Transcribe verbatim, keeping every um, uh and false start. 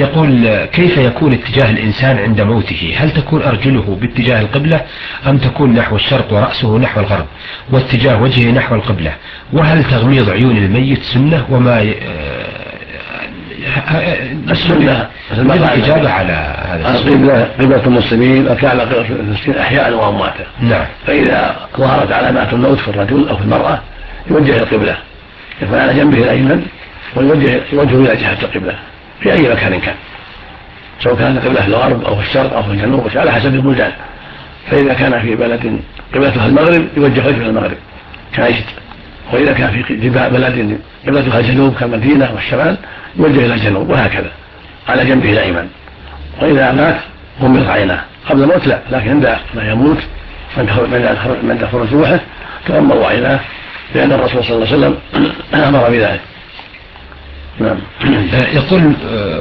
يقول كيف يكون اتجاه الإنسان عند موته؟ هل تكون أرجله باتجاه القبلة أم تكون نحو الشرق ورأسه نحو الغرب واتجاه وجهه نحو القبلة؟ وهل تغميض عيون الميت سنة؟ وما السنة الإجابة على هذا السؤال. قبلة المسلمين وكان قبلة المسلمين أحياء وأمواتا. نعم. فإذا ظهرت علامات الموت في الرجل أو في المرأة يوجه القبلة، يكون على جنبه الأيمن ويوجه وجهه إلى جهة القبلة في أي مكان كان، سواء كانت القبلة في الغرب أو في الشرق أو في الجنوب على حسب البلدان. فإذا كان في بلد قبلتها المغرب يوجه وجهه إلى المغرب كنجد، وإذا كان في بلد قبلتها الجنوب كالمدينة والشمال يوجه إلى الجنوب، وهكذا على جنبه الأيمن. وإذا مات غمض عيناه قبل الموت لا، لكن عند ما يموت من تخرج روحه تغمض عيناه، لأن الرسول صلى الله عليه وسلم أمر بذلك. نعم. يقول